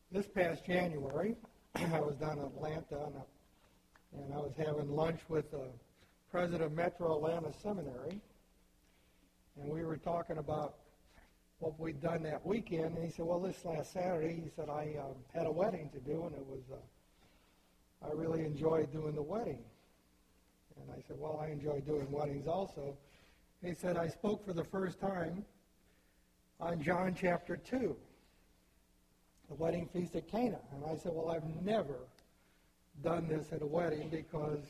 This past January, I was down in Atlanta, and I was having lunch with the president of Metro Atlanta Seminary, and we were talking about what we'd done that weekend, and he said, well, this last Saturday, he said, I had a wedding to do, and it was, I really enjoyed doing the wedding. And I said, well, I enjoy doing weddings also. And he said, I spoke for the first time on John chapter 2, the wedding feast at Cana. And I said, well, I've never done this at a wedding because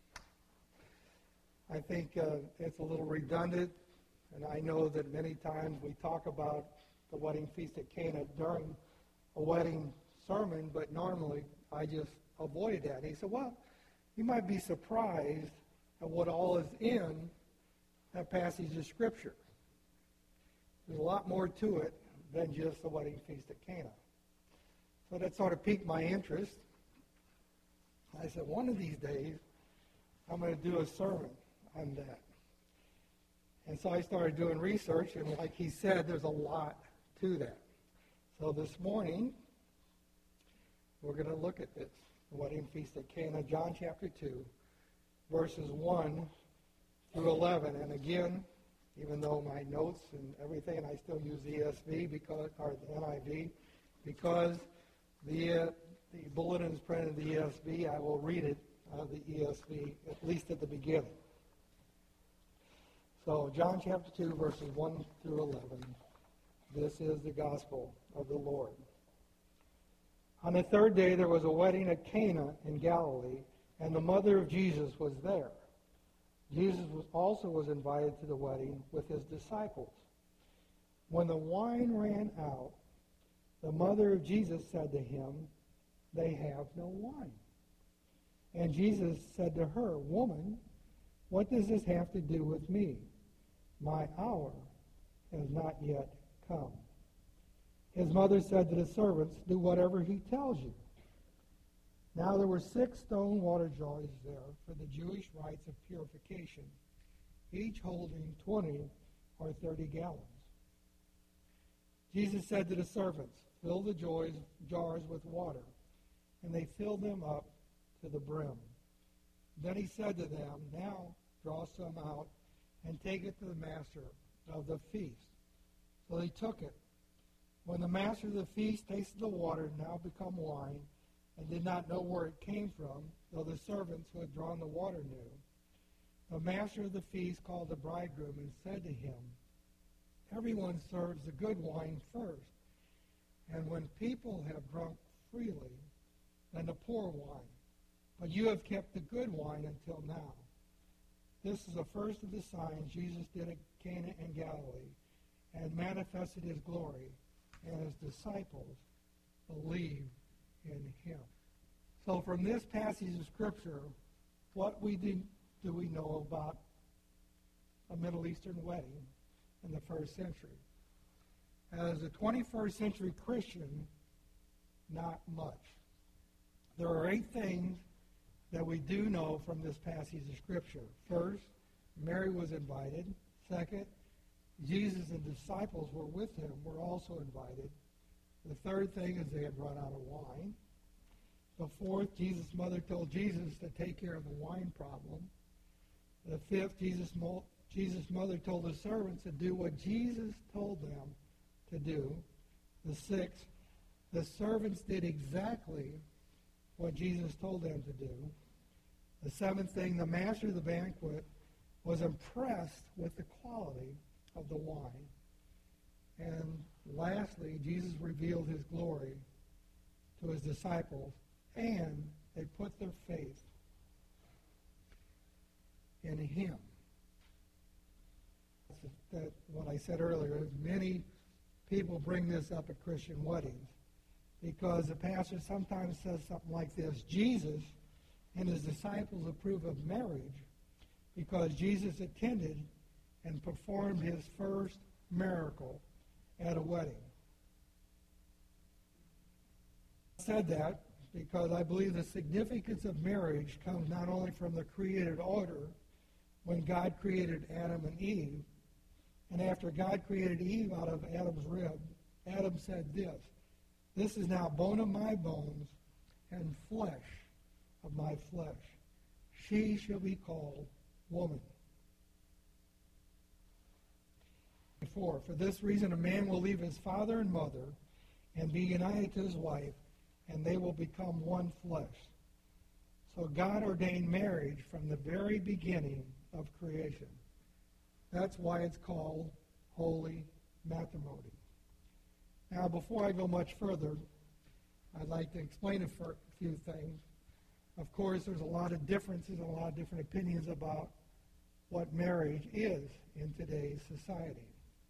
I think it's a little redundant. And I know that many times we talk about the wedding feast at Cana during a wedding sermon, but normally I just avoid that. And he said, well, you might be surprised at what all is in that passage of Scripture. There's a lot more to it than just the wedding feast at Cana. So that sort of piqued my interest. I said, one of these days, I'm going to do a sermon on that. And so I started doing research, and like he said, there's a lot to that. So this morning, we're going to look at this, the wedding feast at Cana, John chapter 2, verses 1 through 11. And again, even though my notes and everything, I still use the ESV or the NIV, because the bulletin is printed in the ESV, I will read it the ESV, at least at the beginning. So, John chapter 2, verses 1 through 11. This is the gospel of the Lord. On the third day, there was a wedding at Cana in Galilee, and the mother of Jesus was there. Jesus also was invited to the wedding with his disciples. When the wine ran out, the mother of Jesus said to him, "They have no wine." And Jesus said to her, "Woman, what does this have to do with me? My hour has not yet come." His mother said to the servants, "Do whatever he tells you." Now there were 6 stone water jars there for the Jewish rites of purification, each holding 20 or 30 gallons. Jesus said to the servants, "Fill the jars with water," and they filled them up to the brim. Then he said to them, "Now draw some out and take it to the master of the feast." So they took it. When the master of the feast tasted the water now become wine, and did not know where it came from, though the servants who had drawn the water knew, the master of the feast called the bridegroom and said to him, "Everyone serves the good wine first, and when people have drunk freely, then the poor wine. But you have kept the good wine until now." This is the first of the signs Jesus did at Cana in Galilee, and manifested his glory, and his disciples believed in him. So from this passage of Scripture, what do we know about a Middle Eastern wedding in the first century? As a 21st century Christian, not much. There are 8 things that we do know from this passage of Scripture. First, Mary was invited. Second, Jesus and disciples were with him, were also invited. The third thing is they had run out of wine. The fourth, Jesus' mother told Jesus to take care of the wine problem. The fifth, Jesus' mother told the servants to do what Jesus told them to do. The sixth, the servants did exactly what Jesus told them to do. The seventh thing, the master of the banquet was impressed with the quality of the wine. And lastly, Jesus revealed his glory to his disciples, and they put their faith in him. That what I said earlier is many people bring this up at Christian weddings because the pastor sometimes says something like this: Jesus and his disciples approve of marriage because Jesus attended and performed his first miracle at a wedding. I said that because I believe the significance of marriage comes not only from the created order when God created Adam and Eve, and after God created Eve out of Adam's rib, Adam said this: This is now bone of my bones and flesh of my flesh. She shall be called woman. For this reason a man will leave his father and mother and be united to his wife, and they will become one flesh. So God ordained marriage from the very beginning of creation. That's why it's called holy matrimony. Now, before I go much further, I'd like to explain a few things. Of course, there's a lot of differences and a lot of different opinions about what marriage is in today's society.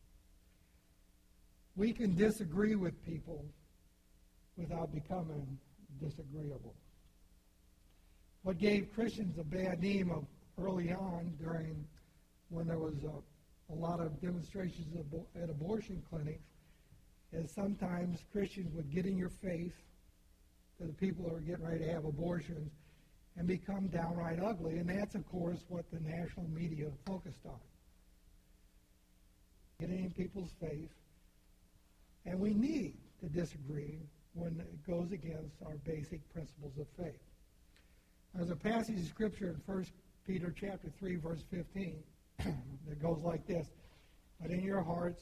We can disagree with people without becoming disagreeable. What gave Christians a bad name of early on when there was a lot of demonstrations at abortion clinics is sometimes Christians would get in your face to the people who are getting ready to have abortions and become downright ugly. And that's, of course, what the national media focused on. Getting in people's face. And we need to disagree when it goes against our basic principles of faith. There's a passage of Scripture in 1 Peter chapter 3, verse 15 that goes like this. But in your hearts,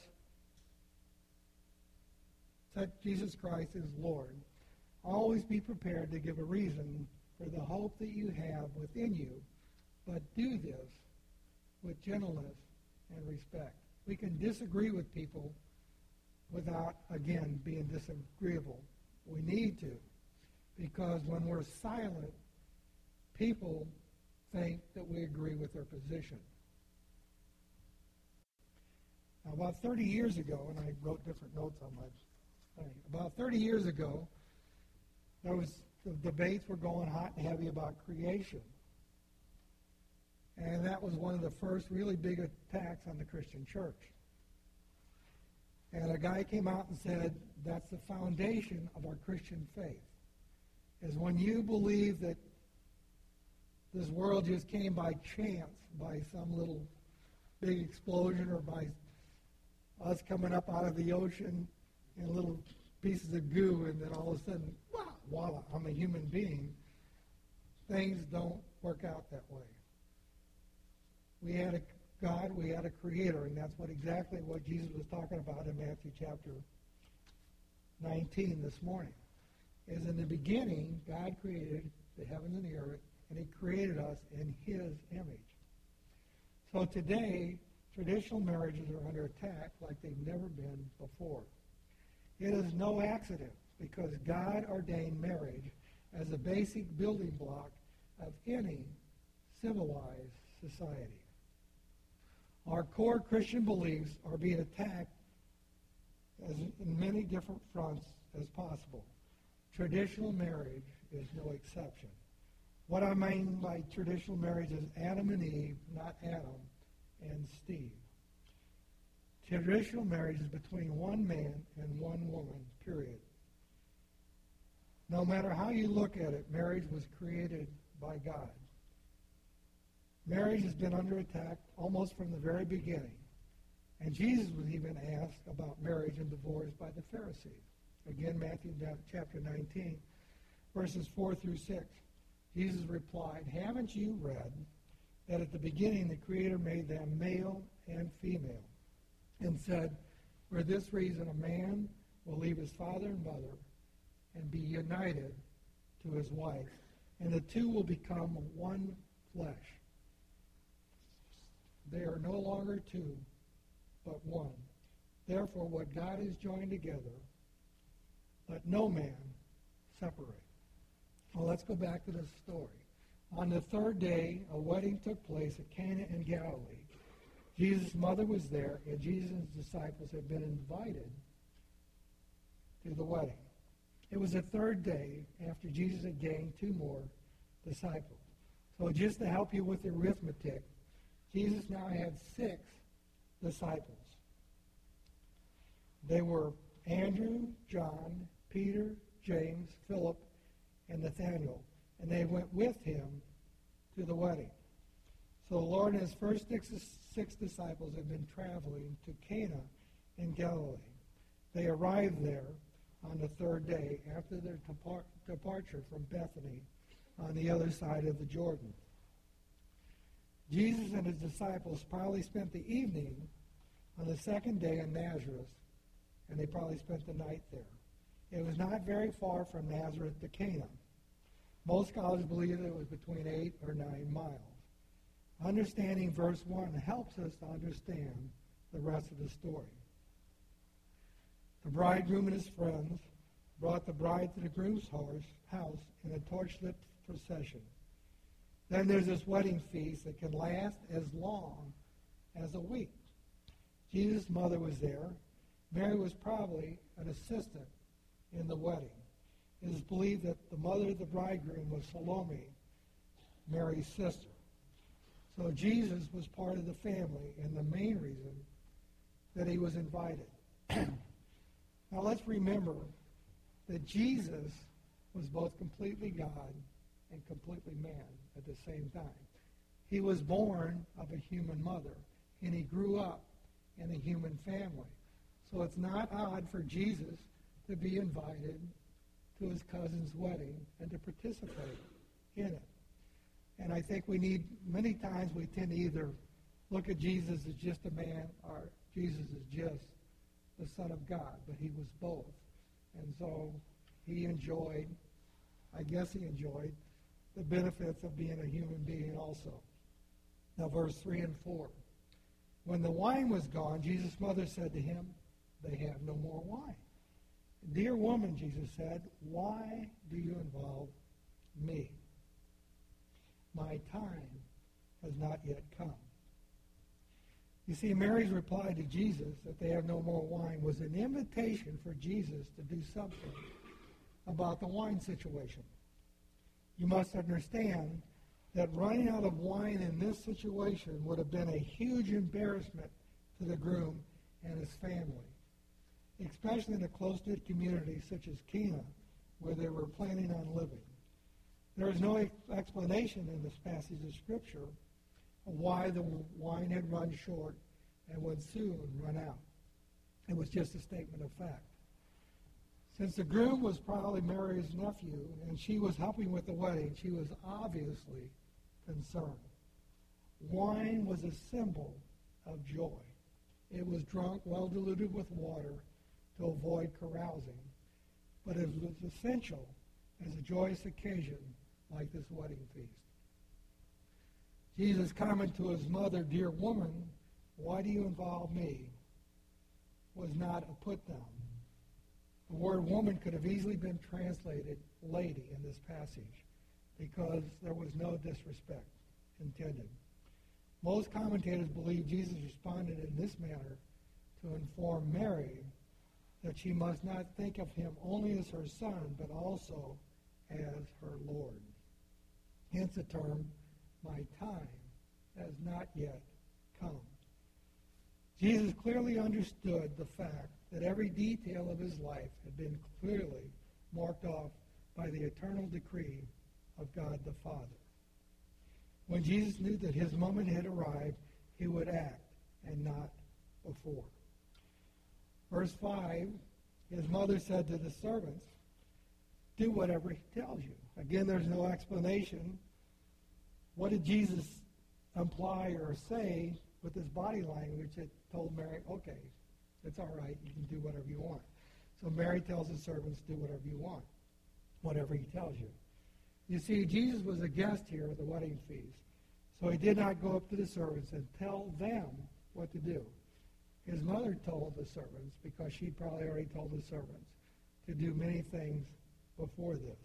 set Jesus Christ as Lord. Always be prepared to give a reason for the hope that you have within you, but do this with gentleness and respect. We can disagree with people without, again, being disagreeable. We need to, because when we're silent, people think that we agree with their position. Now, about 30 years ago, and I wrote different notes on my thing, about 30 years ago, the debates were going hot and heavy about creation. And that was one of the first really big attacks on the Christian church. And a guy came out and said, that's the foundation of our Christian faith, is when you believe that this world just came by chance, by some little big explosion, or by us coming up out of the ocean in little pieces of goo, and then all of a sudden, voila, I'm a human being. Things don't work out that way. We had a God, we had a creator, and that's exactly what Jesus was talking about in Matthew chapter 19 this morning. Is in the beginning, God created the heavens and the earth, and he created us in his image. So today, traditional marriages are under attack like they've never been before. It is no accident, because God ordained marriage as a basic building block of any civilized society. Our core Christian beliefs are being attacked in many different fronts as possible. Traditional marriage is no exception. What I mean by traditional marriage is Adam and Eve, not Adam and Steve. Traditional marriage is between one man and one woman, period. No matter how you look at it, marriage was created by God. Marriage has been under attack almost from the very beginning. And Jesus was even asked about marriage and divorce by the Pharisees. Again, Matthew chapter 19, verses 4 through 6. Jesus replied, haven't you read that at the beginning the Creator made them male and female, and said, for this reason a man will leave his father and mother and be united to his wife, and the two will become one flesh. They are no longer two, but one. Therefore, what God has joined together, let no man separate. Well, let's go back to this story. On the third day, a wedding took place at Cana in Galilee. Jesus' mother was there, and Jesus' disciples had been invited to the wedding. It was the third day after Jesus had gained two more disciples. So just to help you with the arithmetic, Jesus now had 6 disciples. They were Andrew, John, Peter, James, Philip, and Nathanael. And they went with him to the wedding. So the Lord and his first six disciples had been traveling to Cana in Galilee. They arrived there on the third day after their departure from Bethany on the other side of the Jordan. Jesus and his disciples probably spent the evening on the second day in Nazareth, and they probably spent the night there. It was not very far from Nazareth to Cana. Most scholars believe it was between 8 or 9 miles. Understanding verse 1 helps us to understand the rest of the story. The bridegroom and his friends brought the bride to the groom's house in a torch-lit procession. Then there's this wedding feast that can last as long as a week. Jesus' mother was there. Mary was probably an assistant in the wedding. It is believed that the mother of the bridegroom was Salome, Mary's sister. So Jesus was part of the family, and the main reason that he was invited. Now let's remember that Jesus was both completely God and completely man at the same time. He was born of a human mother, and he grew up in a human family. So it's not odd for Jesus to be invited to his cousin's wedding and to participate in it. And I think many times we tend to either look at Jesus as just a man or Jesus is just the Son of God, but he was both. And so he enjoyed the benefits of being a human being also. Now verse 3 and 4. When the wine was gone, Jesus' mother said to him, "They have no more wine." "Dear woman," Jesus said, "why do you involve me? My time has not yet come." You see, Mary's reply to Jesus that they have no more wine was an invitation for Jesus to do something about the wine situation. You must understand that running out of wine in this situation would have been a huge embarrassment to the groom and his family, especially in a close-knit community such as Cana, where they were planning on living. There is no explanation in this passage of Scripture of why the wine had run short and would soon run out. It was just a statement of fact. Since the groom was probably Mary's nephew and she was helping with the wedding, she was obviously concerned. Wine was a symbol of joy. It was drunk, well diluted with water to avoid carousing, but it was essential as a joyous occasion like this wedding feast. Jesus' comment to his mother, "Dear woman, why do you involve me?" was not a put-down. The word woman could have easily been translated lady in this passage because there was no disrespect intended. Most commentators believe Jesus responded in this manner to inform Mary that she must not think of him only as her son, but also as her Lord. Hence the term, "My time has not yet come." Jesus clearly understood the fact that every detail of his life had been clearly marked off by the eternal decree of God the Father. When Jesus knew that his moment had arrived, he would act and not before. Verse 5, his mother said to the servants, "Do whatever he tells you." Again, there's no explanation. What did Jesus imply or say with his body language that told Mary, "Okay, it's all right, you can do whatever you want"? So Mary tells the servants, "Do whatever you want, whatever he tells you." You see, Jesus was a guest here at the wedding feast, so he did not go up to the servants and tell them what to do. His mother told the servants, because she probably already told the servants to do many things before this.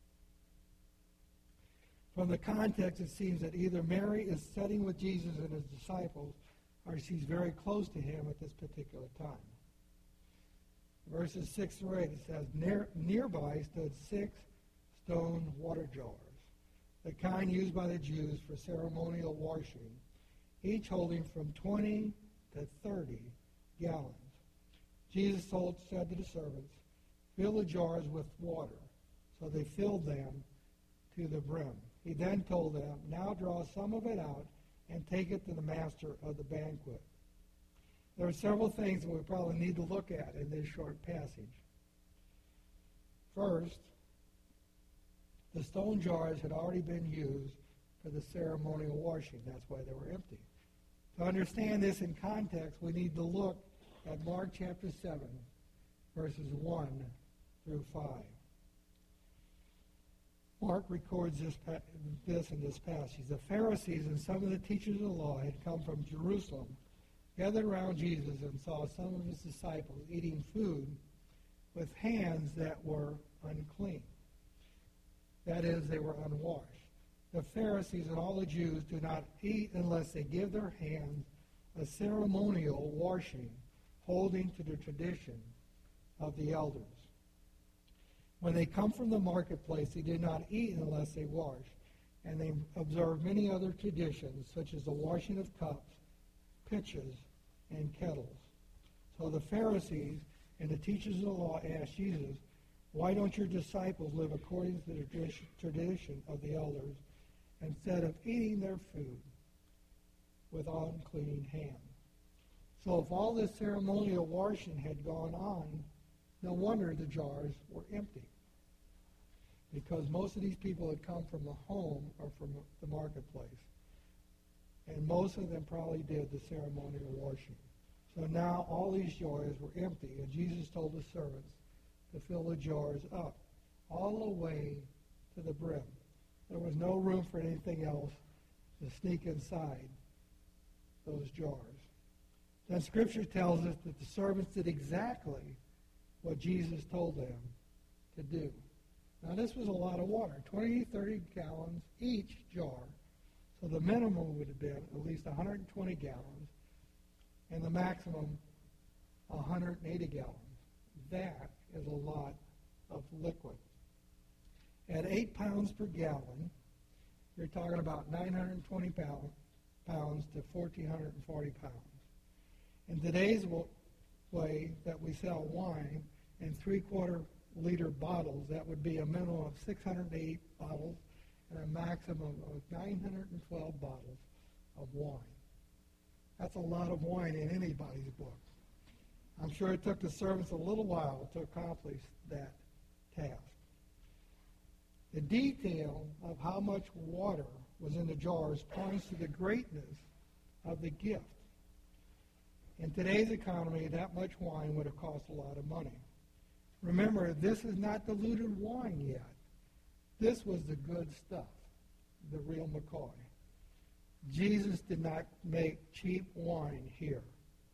From the context, it seems that either Mary is sitting with Jesus and his disciples, or she's very close to him at this particular time. Verses 6 through 8, it says, Nearby stood 6 stone water jars, the kind used by the Jews for ceremonial washing, each holding from 20 to 30 gallons. Jesus said to the servants, "Fill the jars with water." So they filled them to the brim. He then told them, "Now draw some of it out and take it to the master of the banquet." There are several things that we probably need to look at in this short passage. First, the stone jars had already been used for the ceremonial washing. That's why they were empty. To understand this in context, we need to look at Mark chapter 7, verses 1 through 5. Mark records this in this passage. The Pharisees and some of the teachers of the law had come from Jerusalem, gathered around Jesus, and saw some of his disciples eating food with hands that were unclean. That is, they were unwashed. The Pharisees and all the Jews do not eat unless they give their hands a ceremonial washing, holding to the tradition of the elders. When they come from the marketplace, they did not eat unless they wash, and they observed many other traditions, such as the washing of cups, pitchers, and kettles. So the Pharisees and the teachers of the law asked Jesus, "Why don't your disciples live according to the tradition of the elders, instead of eating their food with unclean hands?" So if all this ceremonial washing had gone on, no wonder the jars were empty. Because most of these people had come from the home or from the marketplace. And most of them probably did the ceremonial washing. So now all these jars were empty, and Jesus told the servants to fill the jars up, all the way to the brim. There was no room for anything else to sneak inside those jars. Then Scripture tells us that the servants did exactly what Jesus told them to do. Now this was a lot of water, 20 to 30 gallons each jar. So the minimum would have been at least 120 gallons, and the maximum 180 gallons. That is a lot of liquid. At 8 pounds per gallon, you're talking about 920 pounds to 1,440 pounds. In today's way that we sell wine in 3/4-liter bottles, that would be a minimum of 608 bottles and a maximum of 912 bottles of wine. That's a lot of wine in anybody's book. I'm sure it took the servants a little while to accomplish that task. The detail of how much water was in the jars points to the greatness of the gift. In today's economy, that much wine would have cost a lot of money. Remember, this is not diluted wine yet. This was the good stuff, the real McCoy. Jesus did not make cheap wine here.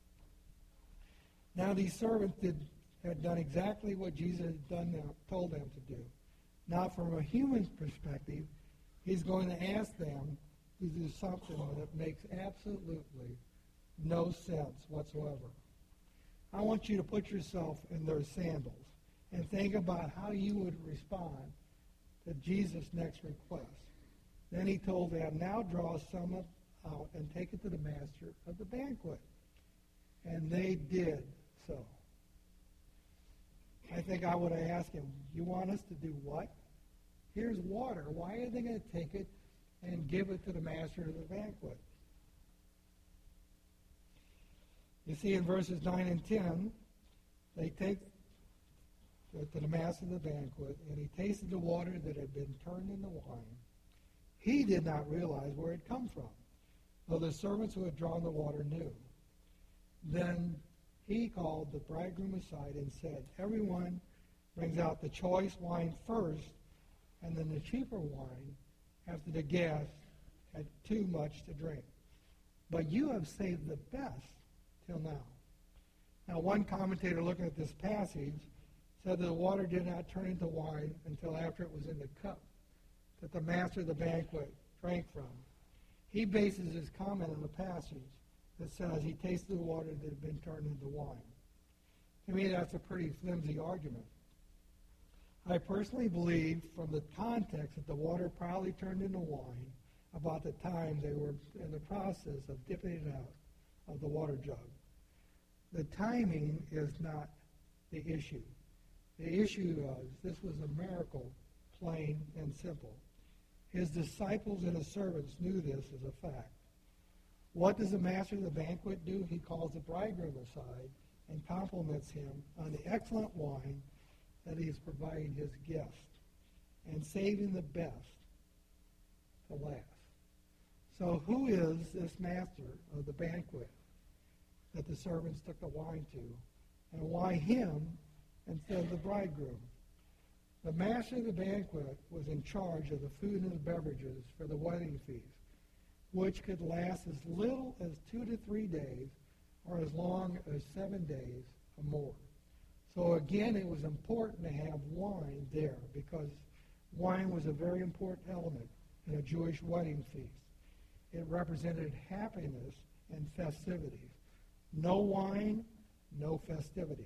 Now these servants had done exactly what Jesus had told them to do. Now from a human perspective, he's going to ask them to do something that makes absolutely no sense whatsoever. I want you to put yourself in their sandals and think about how you would respond to Jesus' next request. Then he told them, "Now draw some out and take it to the master of the banquet." And they did so. I think I would have asked him, "You want us to do what? Here's water. Why are they going to take it and give it to the master of the banquet?" You see in verses 9 and 10, they take it to the master of the banquet, and he tasted the water that had been turned into wine. He did not realize where it had come from, though the servants who had drawn the water knew. Then he called the bridegroom aside and said, "Everyone brings out the choice wine first, and then the cheaper wine after the guests had too much to drink. But you have saved the best till now." Now, one commentator looking at this passage said that the water did not turn into wine until after it was in the cup that the master of the banquet drank from. He bases his comment on the passage that says he tasted the water that had been turned into wine. To me, that's a pretty flimsy argument. I personally believe from the context that the water probably turned into wine about the time they were in the process of dipping it out of the water jug. The timing is not the issue. The issue was this was a miracle, plain and simple. His disciples and his servants knew this as a fact. What does the master of the banquet do? He calls the bridegroom aside and compliments him on the excellent wine that that he is providing his guest and saving the best to last. So who is this master of the banquet that the servants took the wine to, and why him instead of the bridegroom? The master of the banquet was in charge of the food and the beverages for the wedding feast, which could last as little as 2 to 3 days or as long as 7 days or more. So again, it was important to have wine there because wine was a very important element in a Jewish wedding feast. It represented happiness and festivities. No wine, no festivities.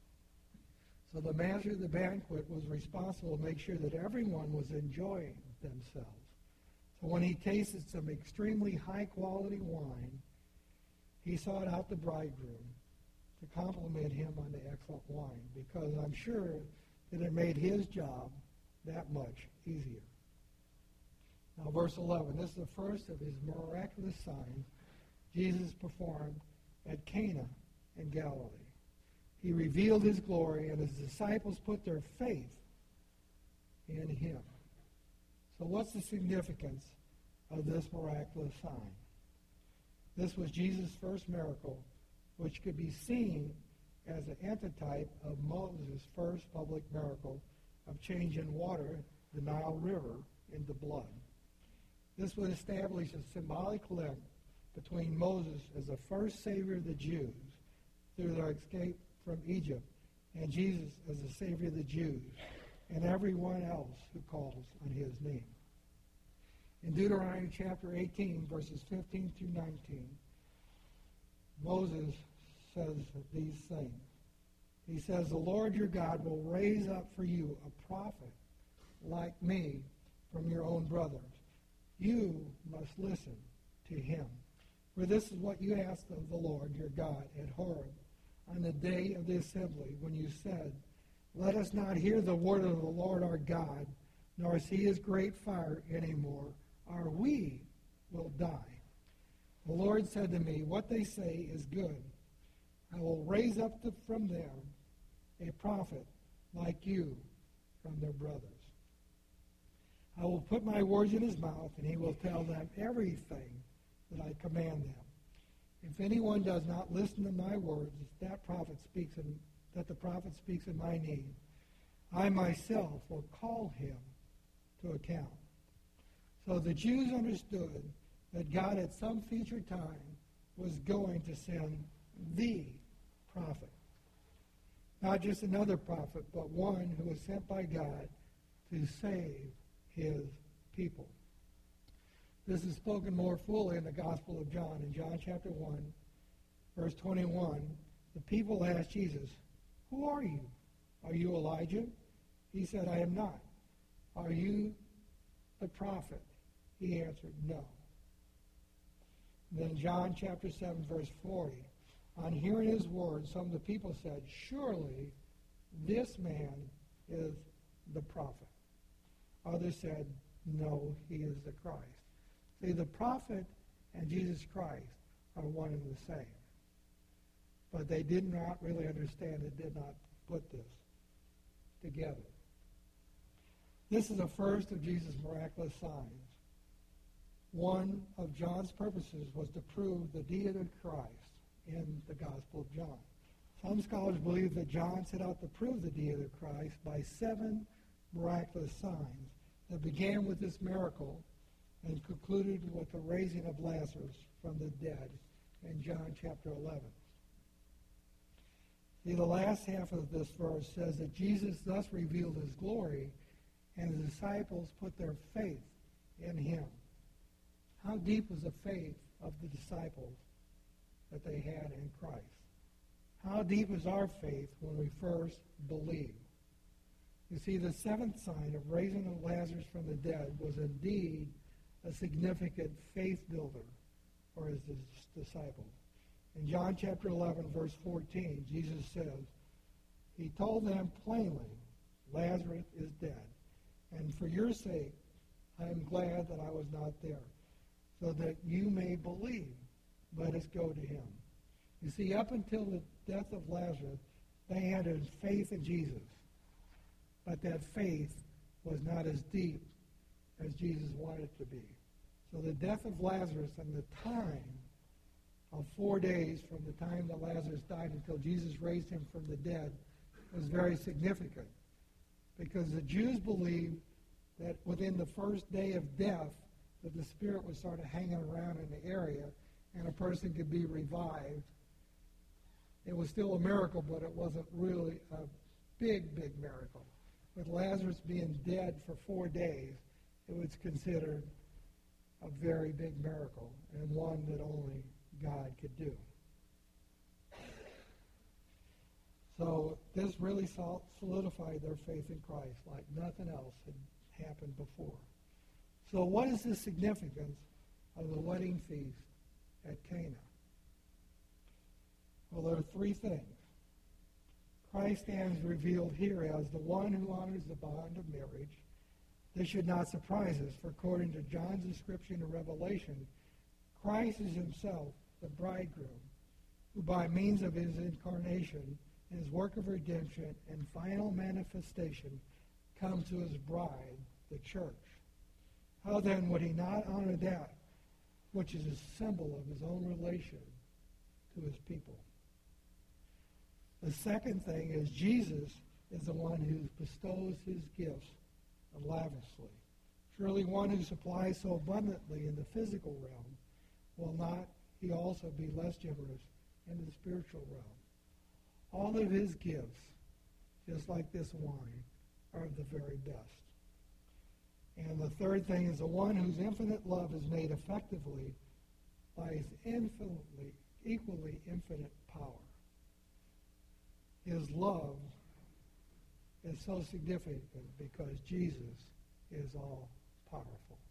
So the master of the banquet was responsible to make sure that everyone was enjoying themselves. So when he tasted some extremely high-quality wine, he sought out the bridegroom to compliment him on the excellent wine, because I'm sure that it made his job that much easier. Now, verse 11, this is the first of his miraculous signs Jesus performed at Cana in Galilee. He revealed his glory, and his disciples put their faith in him. So what's the significance of this miraculous sign? This was Jesus' first miracle, which could be seen as an antitype of Moses' first public miracle of changing water, the Nile River, into blood. This would establish a symbolic link between Moses as the first Savior of the Jews through their escape from Egypt, and Jesus as the Savior of the Jews and everyone else who calls on his name. In Deuteronomy chapter 18, verses 15 through 19, Moses says these things. He says, "The Lord your God will raise up for you a prophet like me from your own brothers. You must listen to him. For this is what you asked of the Lord your God at Horeb on the day of the assembly, when you said, 'Let us not hear the word of the Lord our God, nor see his great fire anymore, or we will die.' The Lord said to me, 'What they say is good. I will raise up from them a prophet like you from their brothers. I will put my words in his mouth, and he will tell them everything that I command them. If anyone does not listen to my words, that the prophet speaks in my name, I myself will call him to account.'" So the Jews understood that God at some future time was going to send the prophet. Not just another prophet, but one who was sent by God to save his people. This is spoken more fully in the Gospel of John. In John chapter 1, verse 21, the people asked Jesus, "Who are you? Are you Elijah?" He said, "I am not." "Are you the prophet?" He answered, "No." And then John chapter 7, verse 40, on hearing his words, some of the people said, "Surely this man is the prophet." Others said, "No, he is the Christ." See, the prophet and Jesus Christ are one and the same. But they did not really understand and did not put this together. This is the first of Jesus' miraculous signs. One of John's purposes was to prove the deity of Christ in the Gospel of John. Some scholars believe that John set out to prove the deity of Christ by 7 miraculous signs that began with this miracle and concluded with the raising of Lazarus from the dead in John chapter 11. See, the last half of this verse says that Jesus thus revealed his glory, and his disciples put their faith in him. How deep was the faith of the disciples that they had in Christ? How deep is our faith when we first believe? You see, the 7th sign of raising of Lazarus from the dead was indeed a significant faith builder for his disciples. In John chapter 11, verse 14, Jesus says, he told them plainly, "Lazarus is dead, and for your sake I am glad that I was not there, so that you may believe. Let us go to him." You see, up until the death of Lazarus, they had faith in Jesus. but that faith was not as deep as Jesus wanted it to be. So the death of Lazarus and the time of 4 days from the time that Lazarus died until Jesus raised him from the dead was very significant, because the Jews believed that within the first day of death that the spirit was sort of hanging around in the area and a person could be revived. It was still a miracle, but it wasn't really a big, big miracle. With Lazarus being dead for 4 days, it was considered a very big miracle and one that only God could do. So this really solidified their faith in Christ like nothing else had happened before. So what is the significance of the wedding feast at Cana? Well, there are 3 things. Christ stands revealed here as the one who honors the bond of marriage. This should not surprise us, for according to John's description of Revelation, Christ is himself the bridegroom, who by means of his incarnation and his work of redemption and final manifestation comes to his bride, the church. How then would he not honor that which is a symbol of his own relation to his people? The second thing is Jesus is the one who bestows his gifts lavishly. Surely one who supplies so abundantly in the physical realm will not he also be less generous in the spiritual realm? All of his gifts, just like this wine, are of the very best. And the third thing is the one whose infinite love is made effectively by his equally infinite power. His love is so significant because Jesus is all powerful.